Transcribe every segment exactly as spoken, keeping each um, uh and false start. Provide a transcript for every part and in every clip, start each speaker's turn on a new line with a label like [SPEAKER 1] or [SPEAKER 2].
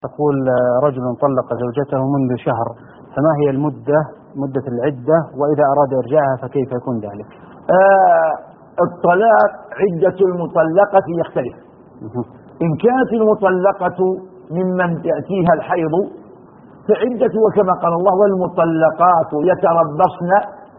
[SPEAKER 1] تقول رجل طلق زوجته منذ شهر، فما هي المدة مدة العدة، وإذا أراد إرجاعها فكيف يكون ذلك؟
[SPEAKER 2] آه الطلاق عدة المطلقة يختلف. إن كانت المطلقة ممن يأتيها الحيض فعدتها كما قال الله: والمطلقات يتربصن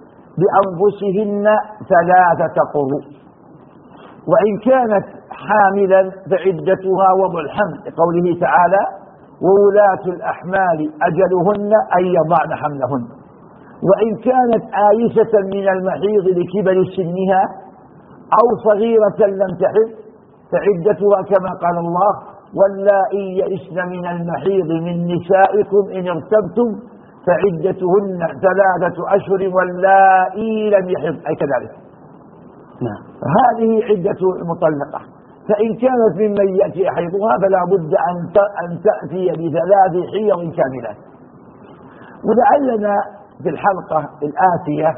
[SPEAKER 2] بأنفسهن ثلاثة قروء. وإن كانت حاملا فعدتها وضع الحمل، لقوله تعالى: وولاة الأحمال أجلهن أن يضعن حملهن. وإن كانت آيسة من المحيض لكبر سنها أو صغيرة لم تحض فعدتها كما قال الله: واللائي يئسن من المحيض من نسائكم إن ارتبتم فعدتهن ثلاثة أشهر واللائي لم يحض، أي كذلك.
[SPEAKER 1] نعم.
[SPEAKER 2] هذه عدة المطلقة. فإن كانت ممن يأتي حيضها فلا بد أن تأتي بثلاث حيض كاملات. ولعلنا في الحلقة الآتية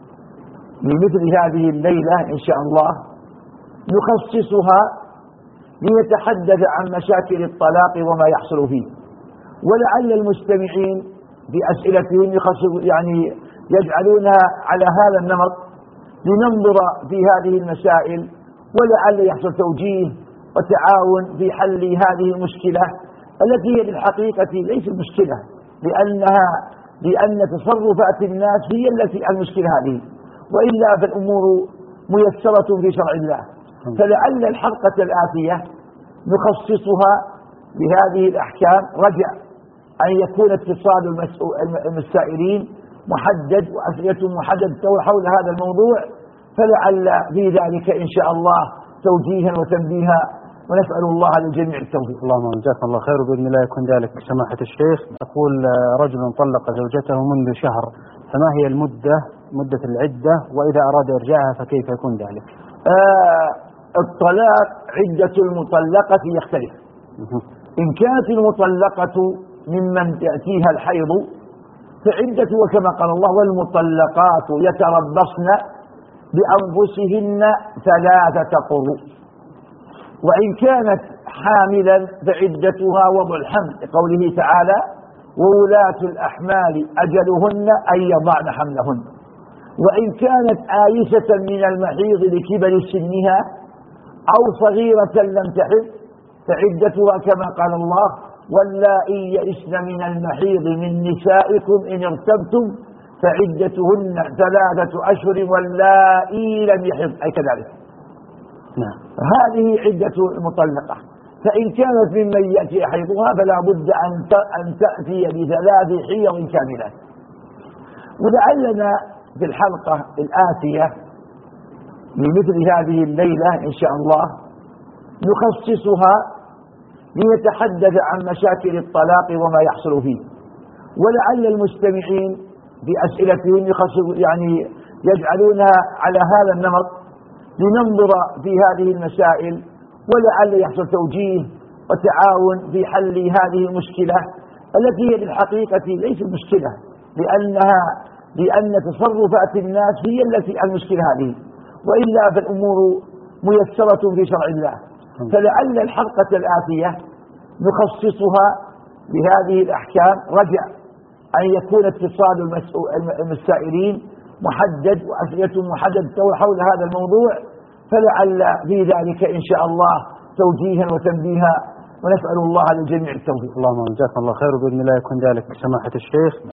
[SPEAKER 2] لمثل هذه الليلة إن شاء الله نخصصها ليتحدث عن مشاكل الطلاق وما يحصل فيه، ولعل المستمعين بأسئلتهم يعني يجعلونها على هذا النمط لننظر في هذه المسائل، ولعل يحصل توجيه وتعاون في حل هذه المشكلة التي هي بالحقيقة ليست مشكلة، لأنها لأن تصرفات الناس هي التي المشكلة هذه، وإلا فالأمور ميسرة في شرع الله. فلعل الحلقة الآتية نخصصها بهذه الأحكام، رجع أن يكون اتصال المسائلين محدد وأسئلة محددة حول هذا الموضوع، فلعل في ذلك إن شاء الله توجيها وتنبيها، ونسأل الله للجميع التوفيق.
[SPEAKER 1] اللهم جزاكم الله خير، وبإذن الله يكون ذلك سماحة الشيخ. أقول رجل طلق زوجته منذ شهر، فما هي المدة مدة العدة، وإذا أراد إرجاعها فكيف يكون ذلك؟
[SPEAKER 2] آه الطلاق عدة المطلقة يختلف. إن كانت المطلقة ممن يأتيها الحيض فعدتها كما قال الله: والمطلقات يتربصن بأنفسهن ثلاثة قروء. وإن كانت حاملا فعدتها وضع الحمل، لقوله تعالى: وولاة الأحمال أجلهن أن يضعن حملهن. وإن كانت آيسة من المحيض لكبر سنها أو صغيرة لم تحض فعدتها كما قال الله: واللائي يئسن من المحيض من نسائكم إن ارتبتم فعدتهن ثلاثة أشهر واللائي لم يحض، أي كذلك.
[SPEAKER 1] نعم.
[SPEAKER 2] هذه عدة المطلقة. فإن كانت ممن يأتي حيضها فلا بد أن تأتي بثلاث حيض كاملات. ولعلنا في الحلقة الآتية لمثل هذه الليلة إن شاء الله نخصصها ليتحدث عن مشاكل الطلاق وما يحصل فيه، ولعل المستمعين بأسئلتهم يعني يجعلونها على هذا النمط لننظر في هذه المسائل، ولعل يحصل توجيه وتعاون في حل هذه المشكلة التي هي بالحقيقة ليست مشكلة، لأنها لأن تصرفات الناس هي التي المشكلة هذه، وإلا فالأمور ميسرة في شرع الله. فلعل الحلقة الآتية نخصصها بهذه الأحكام، رجع أن يكون اتصال المسائلين محدد وأسئلة محددة حول هذا الموضوع، فلعل في ذلك إن شاء الله توجيها وتنبيها، ونسأل الله للجميع التوفيق.
[SPEAKER 1] اللهم جزاكم الله خير، وبإذن الله يكون ذلك سماحة الشيخ.